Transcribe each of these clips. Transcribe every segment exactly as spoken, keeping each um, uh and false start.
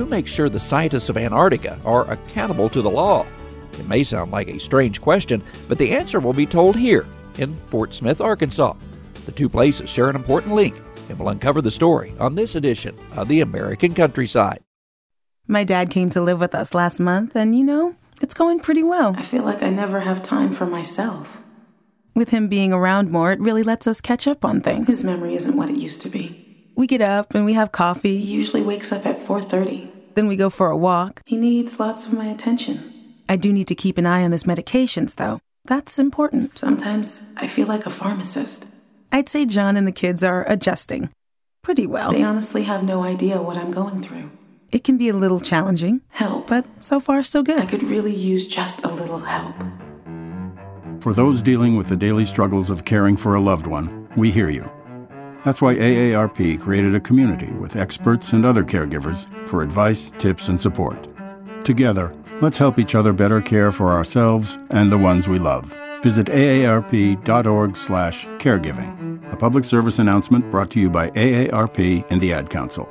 who makes sure the scientists of Antarctica are accountable to the law? It may sound like a strange question, but the answer will be told here in Fort Smith, Arkansas. The two places share an important link, and we'll uncover the story on this edition of The American Countryside. My dad came to live with us last month, and you know, it's going pretty well. I feel like I never have time for myself. With him being around more, it really lets us catch up on things. His memory isn't what it used to be. We get up and we have coffee. He usually wakes up at four thirty. Then we go for a walk. He needs lots of my attention. I do need to keep an eye on his medications, though. That's important. Sometimes I feel like a pharmacist. I'd say John and the kids are adjusting pretty well. They honestly have no idea what I'm going through. It can be a little challenging. Help. But so far, so good. I could really use just a little help. For those dealing with the daily struggles of caring for a loved one, we hear you. That's why A A R P created a community with experts and other caregivers for advice, tips, and support. Together, let's help each other better care for ourselves and the ones we love. Visit aarp.org slash caregiving. A public service announcement brought to you by A A R P and the Ad Council.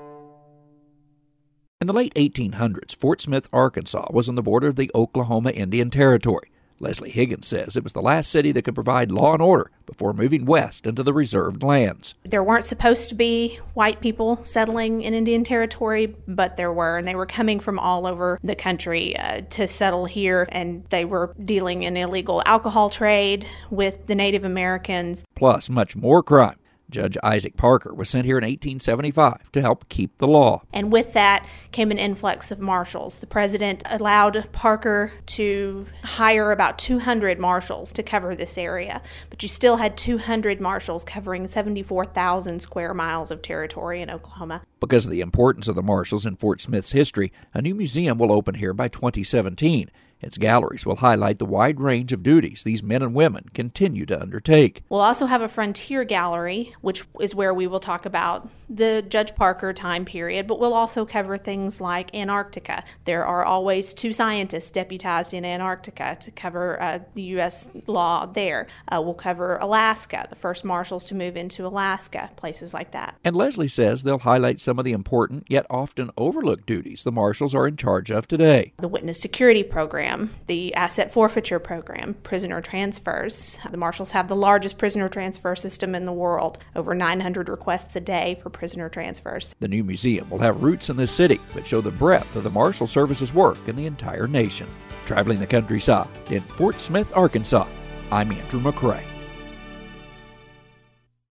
In the late eighteen hundreds, Fort Smith, Arkansas was on the border of the Oklahoma Indian Territory. Leslie Higgins says it was the last city that could provide law and order before moving west into the reserved lands. There weren't supposed to be white people settling in Indian Territory, but there were, and they were coming from all over the country uh, to settle here, and they were dealing in illegal alcohol trade with the Native Americans. Plus much more crime. Judge Isaac Parker was sent here in eighteen seventy-five to help keep the law. And with that came an influx of marshals. The president allowed Parker to hire about two hundred marshals to cover this area, but you still had two hundred marshals covering seventy-four thousand square miles of territory in Oklahoma. Because of the importance of the marshals in Fort Smith's history, a new museum will open here by twenty seventeen. Its galleries will highlight the wide range of duties these men and women continue to undertake. We'll also have a frontier gallery, which is where we will talk about the Judge Parker time period, but we'll also cover things like Antarctica. There are always two scientists deputized in Antarctica to cover uh, the U S law there. Uh, we'll cover Alaska, the first marshals to move into Alaska, places like that. And Leslie says they'll highlight some of the important yet often overlooked duties the marshals are in charge of today. The witness security program, the asset forfeiture program, prisoner transfers. The marshals have the largest prisoner transfer system in the world, over nine hundred requests a day for prisoner transfers. The new museum will have roots in this city, but show the breadth of the Marshal Service's work in the entire nation. Traveling the countryside in Fort Smith, Arkansas, I'm Andrew McCrae.